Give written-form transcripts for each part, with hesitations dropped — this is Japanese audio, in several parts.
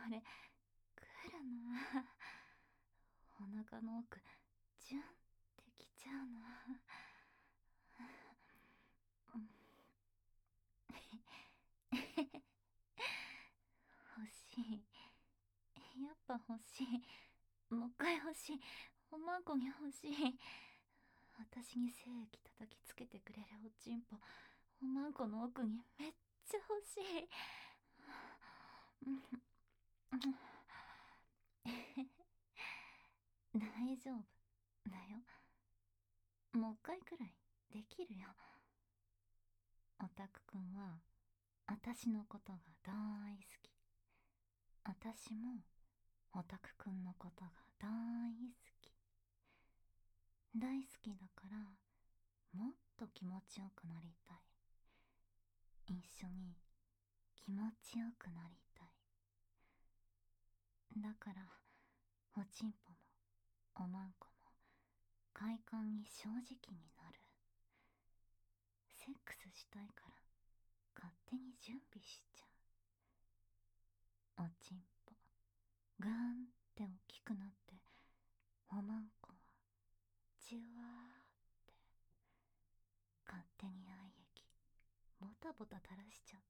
れ来るな。お腹の奥ジュンってきちゃうな。欲しい。やっぱ欲しい。もう一回欲しい。おまんこに欲しい。私に精液叩きつけてくれるおちんぽ、おまんこの奥にめっちゃ欲しい。大丈夫だよ。もう一回くらいできるよ。オタクくんは私のことが大好き。私もオタクくんのことが大好き。大好きだからもっと気持ちよくなりたい。一緒に気持ちよくなりたい。だからおちんぽもおまんこも快感に正直になる。セックスしたいから勝手に準備しちゃう。おちんぽぐーんって大きくなって、おまんこはじゅわーって勝手に愛液ボタボタ垂らしちゃって。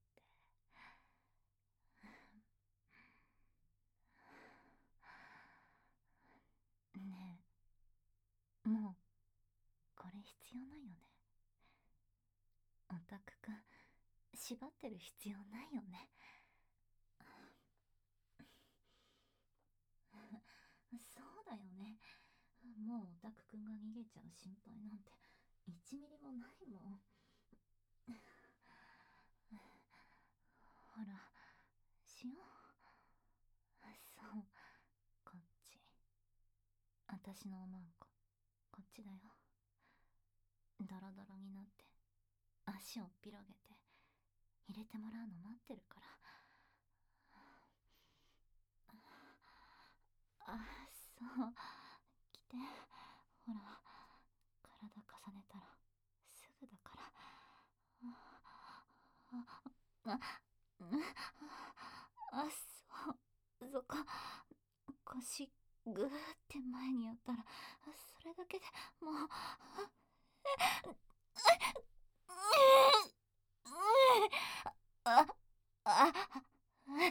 ねえ、もうこれ必要ないよね。オタクくん縛ってる必要ないよね。そうだよね。もうオタクくんが逃げちゃう心配なんて1ミリもないもん。ほら、しよう。そう、こっち。私のおまんこ、こっちだよ。ドロドロになって足を広げて入れてもらうの待ってるから。あ、そう、来て。ほら、体重ねたらすぐだから。あ、そっか。腰ぐーって前にやったらそれだけでもうああはい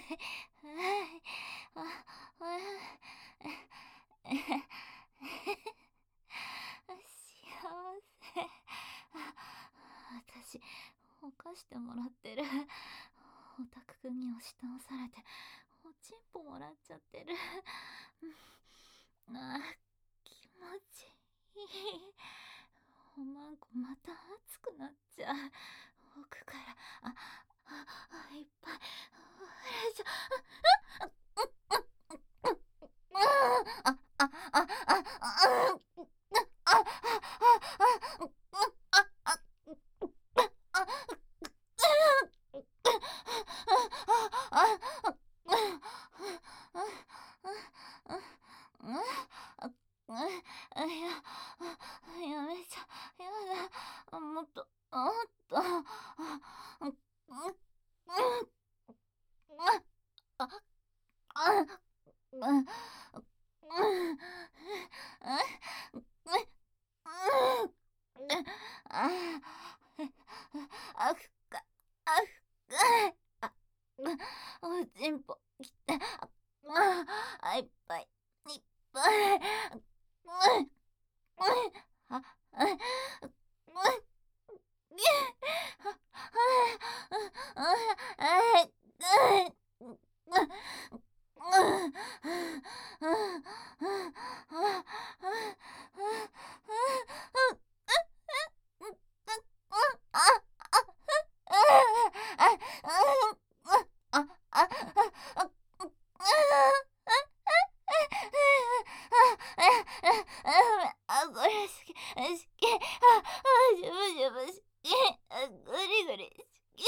幸せ。私犯してもらってる。オタクくんに押し倒されておちんぽもらっちゃってる。あ、気持ちいい。おまんこまた熱くなっちゃう。奥からいっぱい触れちゃやめちゃやだ。もっとおちんぽきて、いっぱいいっぱい。これ好き、好き。ジュブジュブ好き。グリグリ好き。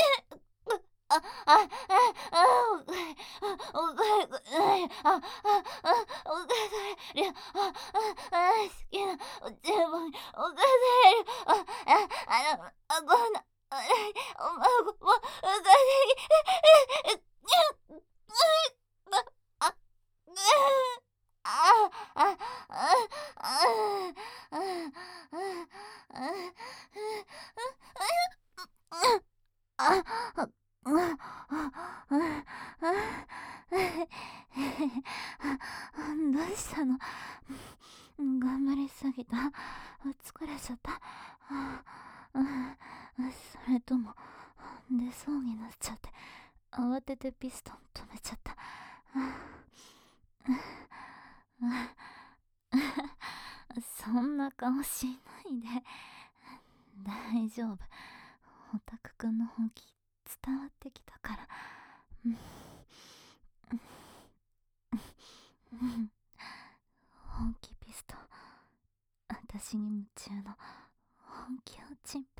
おかえり、おかえり、好きなおちんぽにおかえり、こんな、おまごもおかえり。 どうしたの？頑張りすぎた？疲れちゃった？それとも出そうになっちゃって慌ててピストン止めちゃった？そんな顔しないで。大丈夫。オタクくんの本気伝わってきたから。本気ピストン、私に夢中の本気おちんぽ。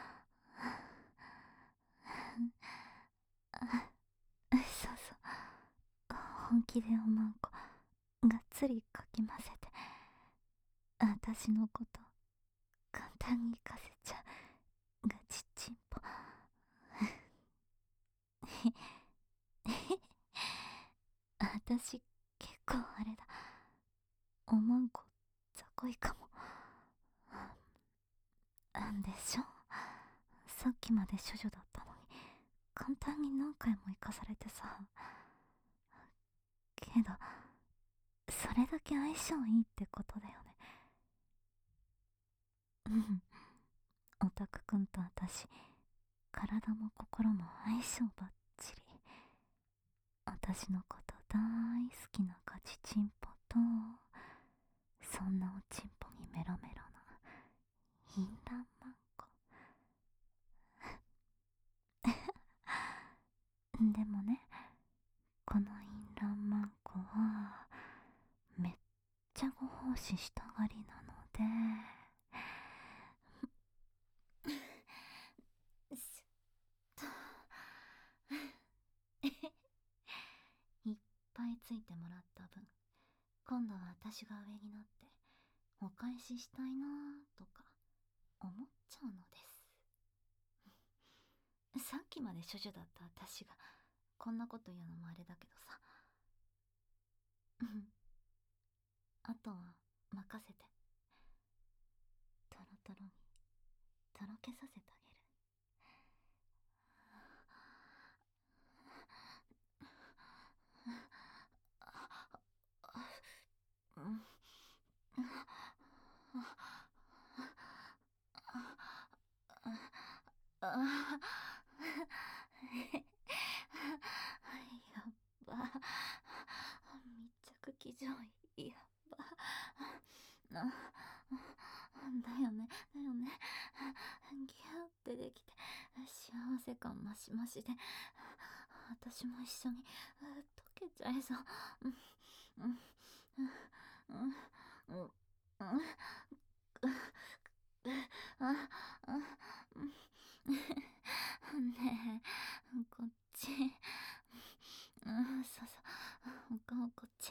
そうそう、本気でおまんこがっつりかき混ぜて私のこと簡単に行かせちゃうガチチンポ。私結構あれだ、おまんこ雑魚いかも。でしょ、さっきまで処女だったのに簡単に何回も生かされてさ。けどそれだけ相性いいってことだよね。オタクくんと私、体も心も相性バッチリ。私のこと大好きなガチチンポと、そんなおちんぽにメロメロな淫乱マンコ。でもね、この淫乱マンコはめっちゃご奉仕したがりなので、いっぱいついてもらった分、今度は私が上になってお返ししたいなーとか思っちゃうのです。さっきまで処女だった私がこんなこと言うのもあれだけどさ。あとは任せて。トロトロにとろけさせてあげる。やっば、密着騎乗位、やっば。だよね、だよね。ギューってできて幸せ感マシマシで、私も一緒に溶けちゃいそう。ねえ、こっち。そうそう、お顔こっち。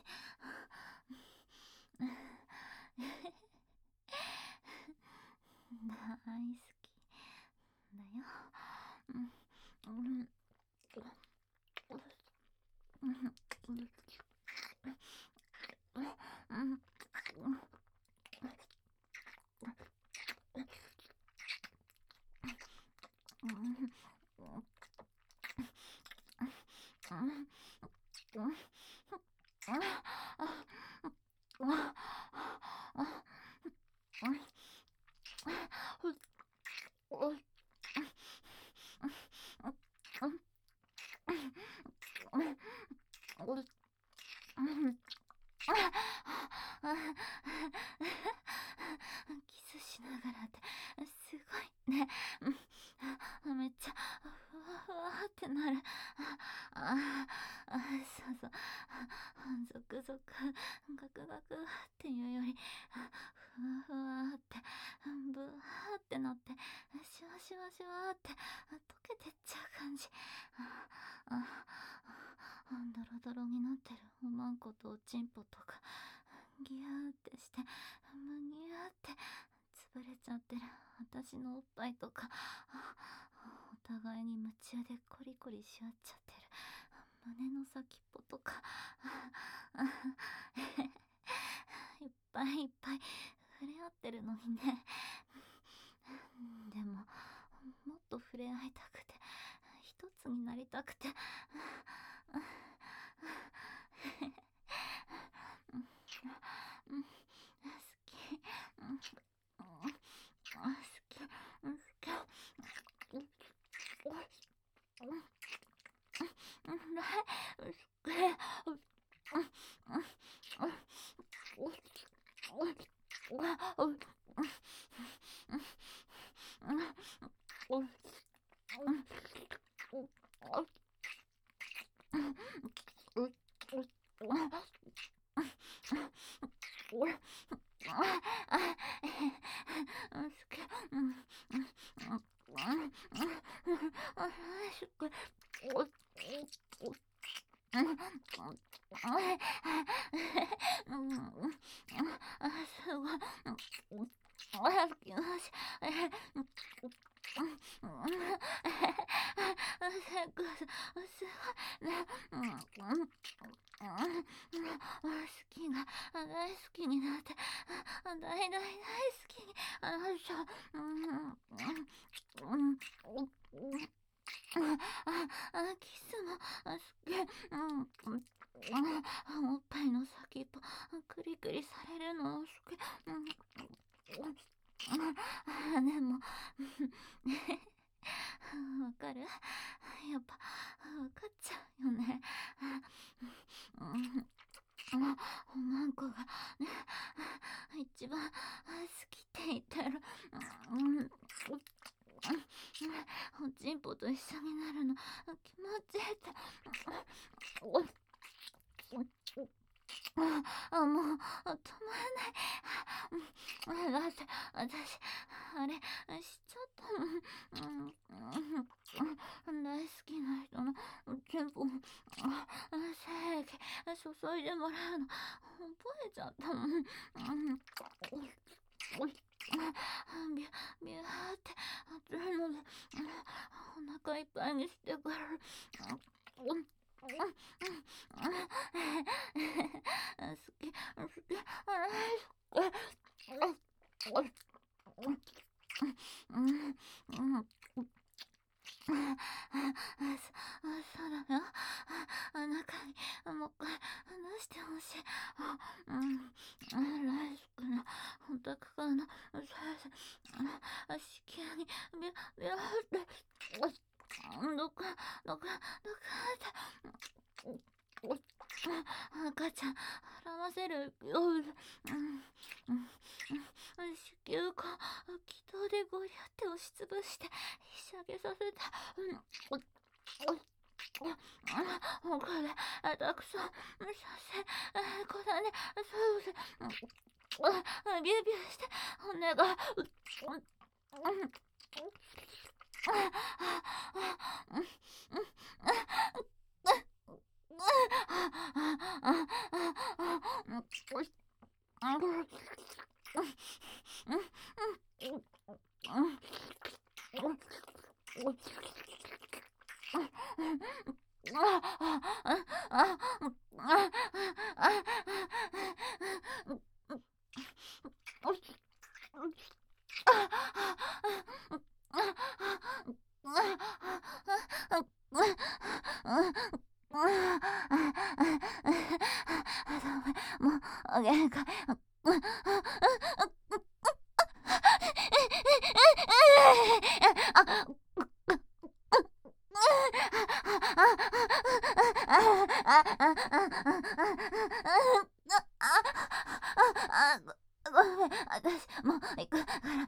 大好きだよ。キスしながらってすごいね。めっちゃふわふわってなる。そうそう、ゾクゾクガクガクっていうよりふわふわってブワーってなってシュワシュワシュワって溶けてっちゃう感じ。ドロドロになってるおまんことおちんぽとかギューってしてむにゅーって潰れちゃってる私のおっぱいとか、お互いに夢中でコリコリし合っちゃってる胸の先っぽとか、いっぱいいっぱい触れ合ってるのにね。でももっと触れ合いたくて一つになりたくて。大好きになって、大好きになっちゃキスも好き。おっぱいの先っぽクリクリされるの好き。でもわかる？やっぱわかっちゃうよね。おまんこがね、一番好きって言ってる。おちんぽと一緒になるの気持ちいいって。もう止まらない。だって私あれしちゃったの。大好きな人のおちんぽ精液注いでもらうの覚えちゃったもん。ビュビューって熱いのでお腹いっぱいにしてから。好きそうだよ。中にもう一回出してほしい。大好きなオタクからの先生、子宮にビューってどかって赤ちゃん払わせるよ。子宮が気道でゴリャって押しつぶしてひしゃげさせた。これたくさんさせこだね。そうビュービューして骨がもう限界。ごめん、私もう行くから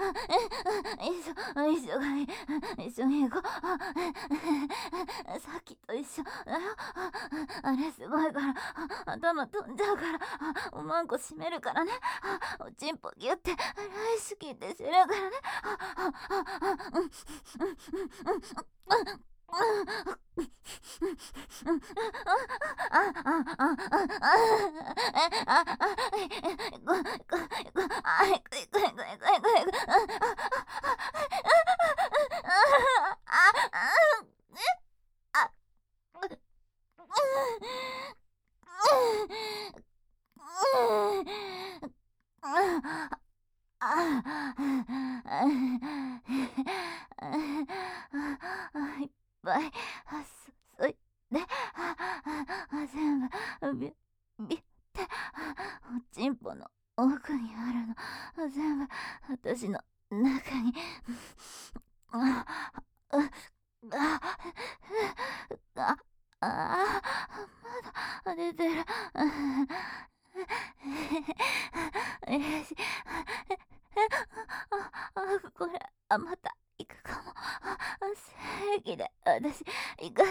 一緒に行こう。さっきと一緒だよ。あれすごいから頭飛んじゃうから。おまんこ閉めるからね。おちんぽギュって大好きってするからね。いっぱいそいで、全部、ビっておちんぽの奥にあるの。全部、私の中に。あ、あ、あ、あ、あ、まだ出てる。よし。これ、また行くかも。正義で、私、行かない。